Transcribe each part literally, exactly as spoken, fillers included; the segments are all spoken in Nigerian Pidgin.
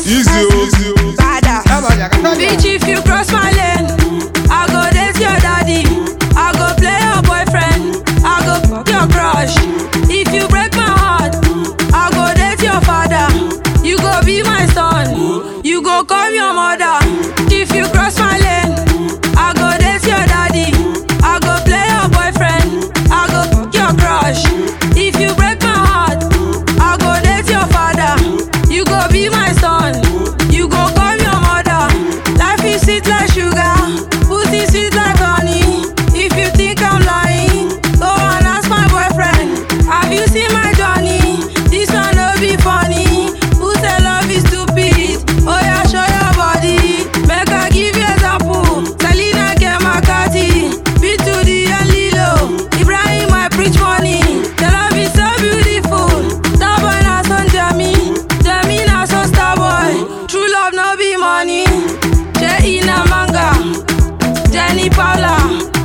boss. Easy, easy. Bada. Bitch, if you cross my lane, I go date your daddy. I go play your boyfriend. I go fuck your crush. If you break my heart, I go date your father. You go be my son. You go call your mother. If you cross my lane, I go date your daddy. I go play your boyfriend. I go fuck your crush. If you break my heart, I go date your father. You go be my son. You go call your mother. Life is sweet like sugar, pussy sweet like honey. If you think I'm lying, go and ask my boyfriend. Have you seen my journey? This one no be funny. Who say love is stupid? Oh yeah, show your body. Make I give you example. Selena Kemakati, B to the and Lilo. Ibrahim, I preach money. The love is so beautiful. Starboy na son Jamie, Jamie na son Starboy. True love no be money. Jay na manga, Jenny Paula,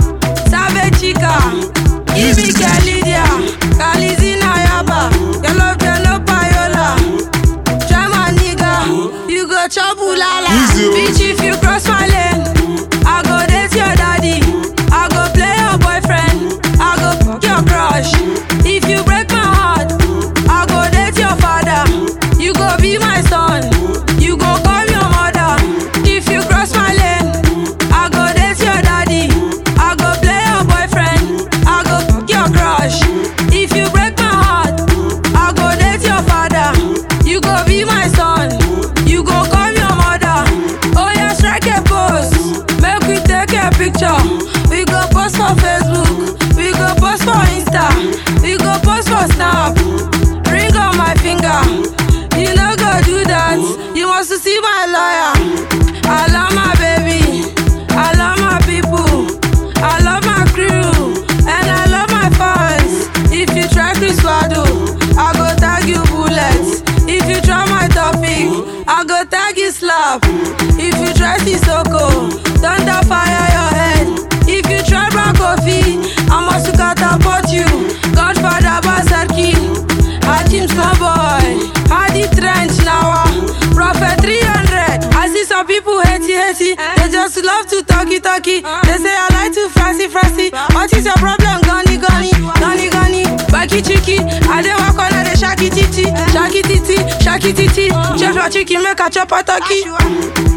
Savage Chica, Ibike Lydia, Kalizina Yaba. Your love can no payola. Try my nigga, you go chop ulala. Easy. Bitch, if you cross my lane, I go date your daddy. I go play your boyfriend. I go fuck your crush. If you break my heart, I go date your father. You go be my son. You go call your mother. If you cross my lane, I go date your daddy. I go play your boyfriend. I go fuck your crush. If you break my heart, I go date your father. You go be my son. You go call your mother. Oh yeah, strike a pose. Make we take a picture. We go post for Facebook. We go post for Insta. We go post for Snap. Ring on my finger. You no go do that. You must see my lawyer. I love my baby. I love my people. I love my crew. And I love my fans. If you try to swallow, I go tag you bullets. If you try my topic, I go tag you slap. If you try Sissoko, thunder fire your head. If you try brown coffee, I must catapult you. Godfather Basarki, Hajim small boy, Hadi Trench now, Prophet three hundred. I see some people hatey hatey, they just love to talky talky. They say I like to fancy fancy. What is your problem, gunny gunny, gunny gunny? Baki chiki, I dey walk on the shaki titi, shaki titi, shaki titi. Chef your chicken, make a chop a turkey.